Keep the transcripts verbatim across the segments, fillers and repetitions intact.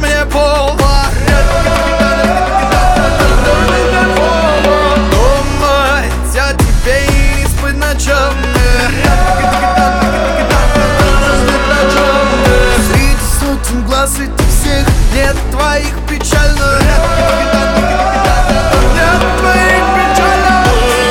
мне повод. Думать о тебе и не спать ночами. Среди сотен глаз этих всех нет твоих печальных. Нет твоих печальных.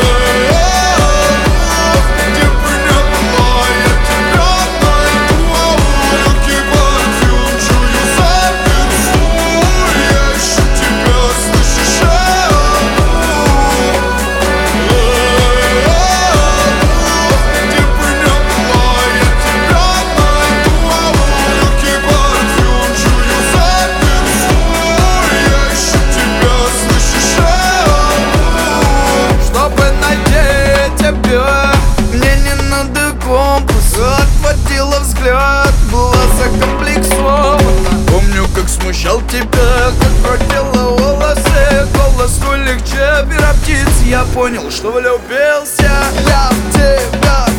Где принесла я тебя найду, а в руки возьму, чую запах свой. Я ищу тебя, слышишь, где принесла я тебя найду, а в руки возьму, чую запах свой. Я ищу тебя, слышишь, Чтобы найти тебя, мне не надо компас. Отводила взгляд, была закомплексована. Помню, как смущал тебя, как крутила волосы. Голос твой легче пера птиц. Я понял, что влюбился я в тебя.